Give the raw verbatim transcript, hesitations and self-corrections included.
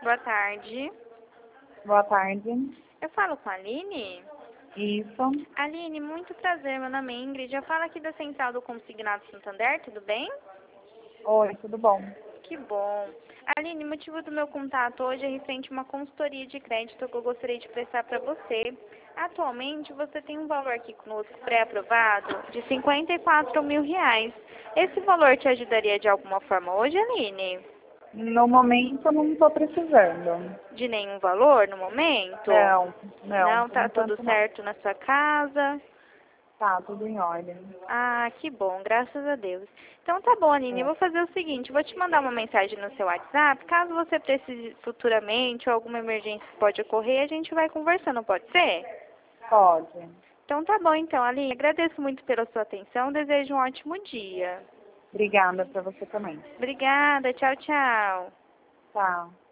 Boa tarde. Boa tarde. Eu falo com a Aline? Isso. Aline, muito prazer. Meu nome é Ingrid. Eu falo aqui da Central do Consignado Santander, tudo bem? Oi, tudo bom? Que bom. Aline, o motivo do meu contato hoje é referente a uma consultoria de crédito que eu gostaria de prestar para você. Atualmente, você tem um valor aqui conosco pré-aprovado de cinquenta e quatro mil reais. Esse valor te ajudaria de alguma forma hoje, Aline? No momento eu não estou precisando. De nenhum valor no momento? Não, não, Não, por tá tudo enquanto não. certo na sua casa? Tá, tudo em ordem. Ah, que bom, graças a Deus. Então tá bom, Aline, eu É, vou fazer o seguinte, vou te mandar uma mensagem no seu WhatsApp, caso você precise futuramente ou alguma emergência que pode ocorrer, a gente vai conversando, pode ser? pode. Então tá bom então, Aline, agradeço muito pela sua atenção, desejo um ótimo dia. Obrigada para você também. Obrigada, tchau, tchau. Tchau.